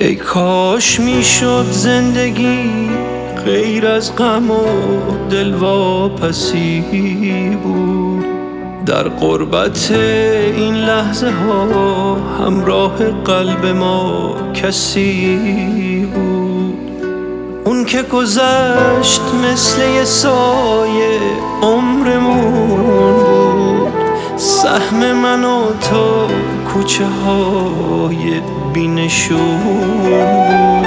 ای کاش میشد زندگی غیر از غم و دلواپسی بود. در غربت این لحظه ها همراه قلب ما کسی بود. اون که گذشت مثل یه سایه عمرمون بود. سهم من و تو کوچه های بی‌نشون بود.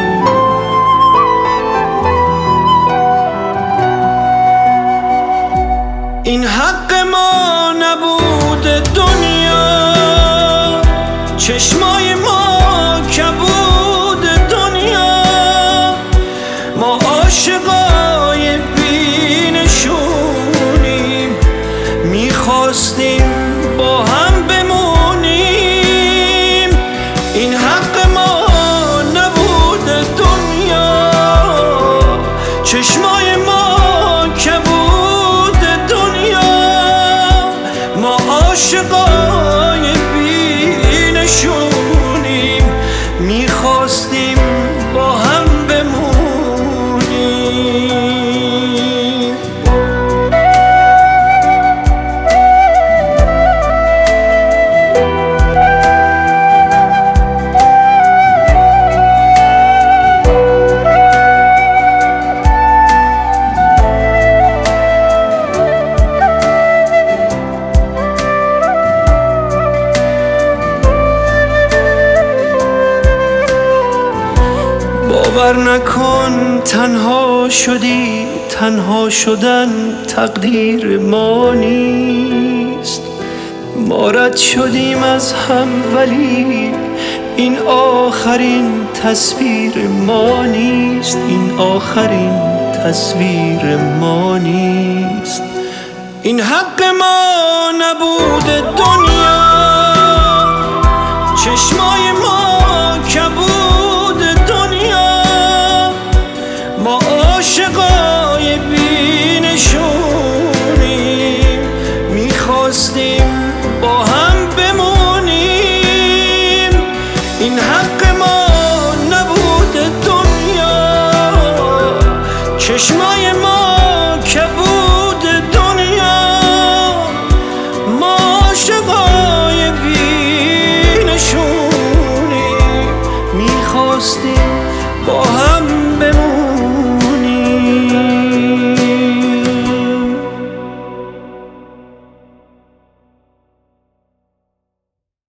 این حق ما نبود دنیا، چشمای ما کبود دنیا. ما عاشقای بی‌نشونیم، میخواستیم با هم بمونیم. این حق ما نبود دنیا، چشمای ما کبود دنیا. ما عاشقای بی‌نشونیم، میخواستیم با هم بمونیم. باور نکن تنها شدی، تنها شدن تقدیر ما نیست. ما رد شدیم از هم ولی این آخرین تصویر ما نیست. این آخرین تصویر ما نیست. این حق ما نبود دنیا، چشمای ما